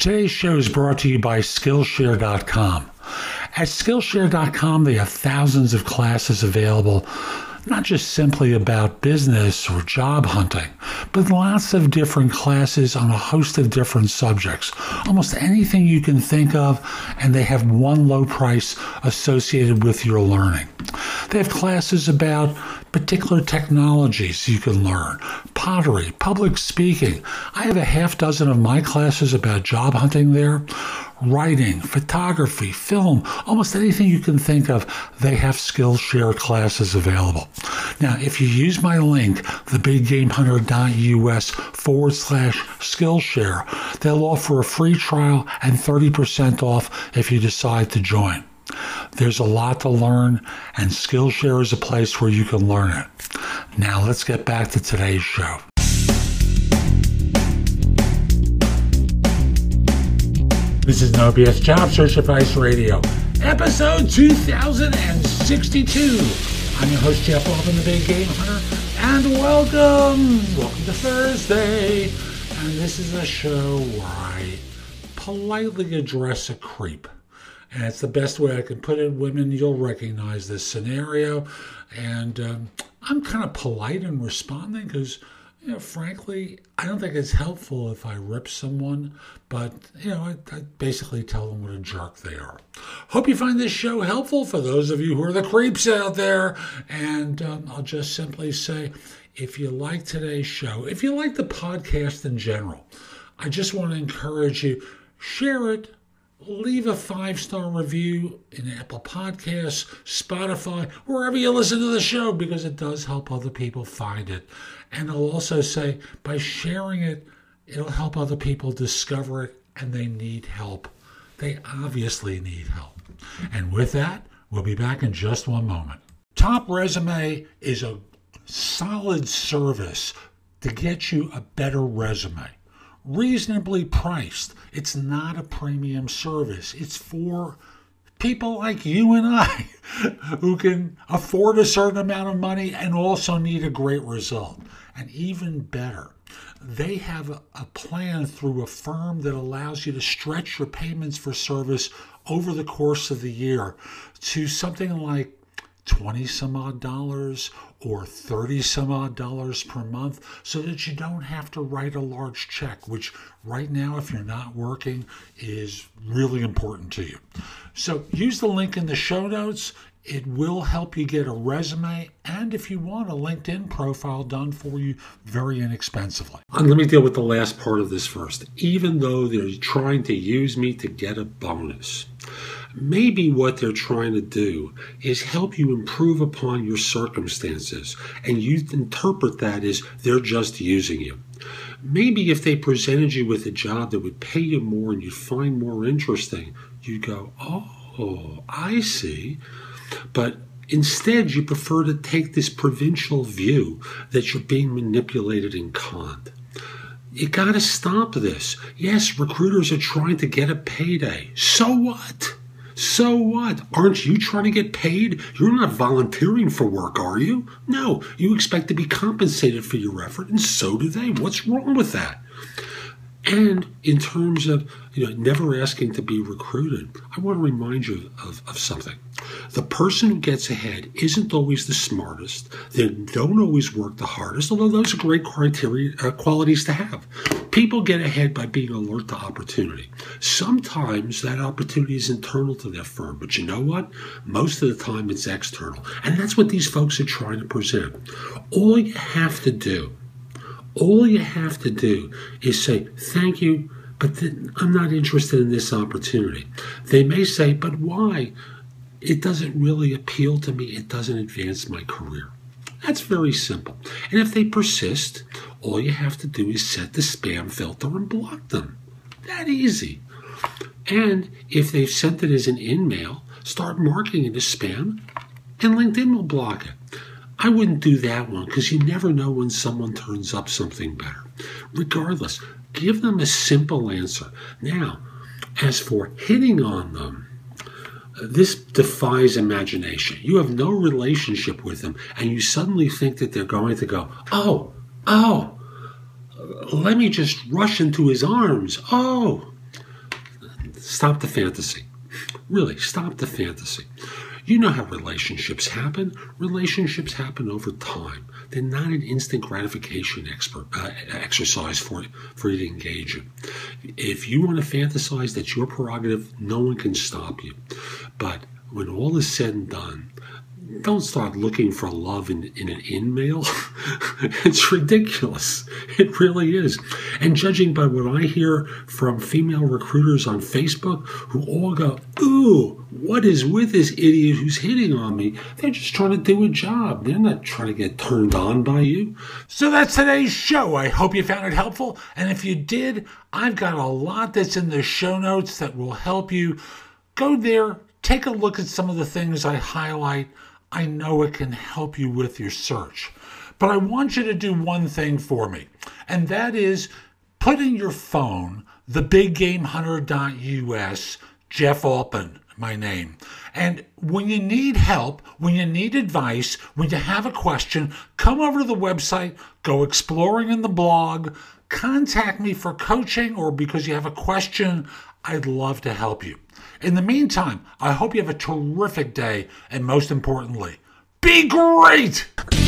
Today's show is brought to you by Skillshare.com. At Skillshare.com, they have thousands of classes available, not just simply about business or job hunting, but lots of different classes on a host of different subjects. Almost anything you can think of, and they have one low price associated with your learning. They have classes about particular technologies you can learn, pottery, public speaking. I have a half dozen of my classes about job hunting there. Writing, photography, film, almost anything you can think of, they have Skillshare classes available. Now, if you use my link, thebiggamehunter.us/Skillshare, they'll offer a free trial and 30% off if you decide to join. There's a lot to learn, and Skillshare is a place where you can learn it. Now, let's get back to today's show. This is No BS Job Search Advice Radio, episode 2062. I'm your host, Jeff Altman, the Big Game Hunter, and welcome to Thursday. And this is a show where I politely address a creep. And it's the best way I can put it. Women, you'll recognize this scenario. And I'm kind of polite in responding because, frankly, I don't think it's helpful if I rip someone, but, I basically tell them what a jerk they are. Hope you find this show helpful for those of you who are the creeps out there. And I'll just simply say, if you like today's show, if you like the podcast in general, I just want to encourage you, share it. Leave a 5-star review in Apple Podcasts, Spotify, wherever you listen to the show, because it does help other people find it. And I'll also say, by sharing it, it'll help other people discover it, and they need help. They obviously need help. And with that, we'll be back in just one moment. Top Resume is a solid service to get you a better resume. Reasonably priced. It's not a premium service. It's for people like you and I who can afford a certain amount of money and also need a great result. And even better, they have a plan through a firm that allows you to stretch your payments for service over the course of the year to something like $20 some odd or $30 some odd per month, so that you don't have to write a large check, which right now, if you're not working, is really important to you. So use the link in the show notes. It will help you get a resume, and if you want, a LinkedIn profile done for you very inexpensively. And let me deal with the last part of this first. Even though they're trying to use me to get a bonus, maybe what they're trying to do is help you improve upon your circumstances, and you interpret that as they're just using you. Maybe if they presented you with a job that would pay you more and you'd find more interesting, you'd go, oh, I see. But instead, you prefer to take this provincial view that you're being manipulated and conned. You got to stop this. Yes, recruiters are trying to get a payday. So what? So what? Aren't you trying to get paid? You're not volunteering for work, are you? No, you expect to be compensated for your effort, and so do they. What's wrong with that? And in terms of never asking to be recruited, I want to remind you of something. The person who gets ahead isn't always the smartest. They don't always work the hardest, although those are great qualities to have. People get ahead by being alert to opportunity. Sometimes that opportunity is internal to their firm, but you know what? Most of the time it's external. And that's what these folks are trying to present. All you have to do is say, thank you, but I'm not interested in this opportunity. They may say, but why? It doesn't really appeal to me. It doesn't advance my career. That's very simple. And if they persist, all you have to do is set the spam filter and block them. That easy. And if they've sent it as an in-mail, start marking it as spam, and LinkedIn will block it. I wouldn't do that one because you never know when someone turns up something better. Regardless, give them a simple answer. Now, as for hitting on them, this defies imagination. You have no relationship with them, and you suddenly think that they're going to go, oh, let me just rush into his arms. Oh, stop the fantasy. Really, stop the fantasy. You know how relationships happen. Relationships happen over time. They're not an instant gratification exercise for you to engage in. If you want to fantasize, that's your prerogative. No one can stop you. But when all is said and done, don't start looking for love in an in-mail. It's ridiculous. It really is. And judging by what I hear from female recruiters on Facebook who all go, ooh, what is with this idiot who's hitting on me? They're just trying to do a job. They're not trying to get turned on by you. So that's today's show. I hope you found it helpful. And if you did, I've got a lot that's in the show notes that will help you. Go there, take a look at some of the things I highlight. I know it can help you with your search. But I want you to do one thing for me, and that is put in your phone thebiggamehunter.us, Jeff Altman, my name. And when you need help, when you need advice, when you have a question, come over to the website, go exploring in the blog, contact me for coaching or because you have a question. I'd love to help you. In the meantime, I hope you have a terrific day, and most importantly, be great!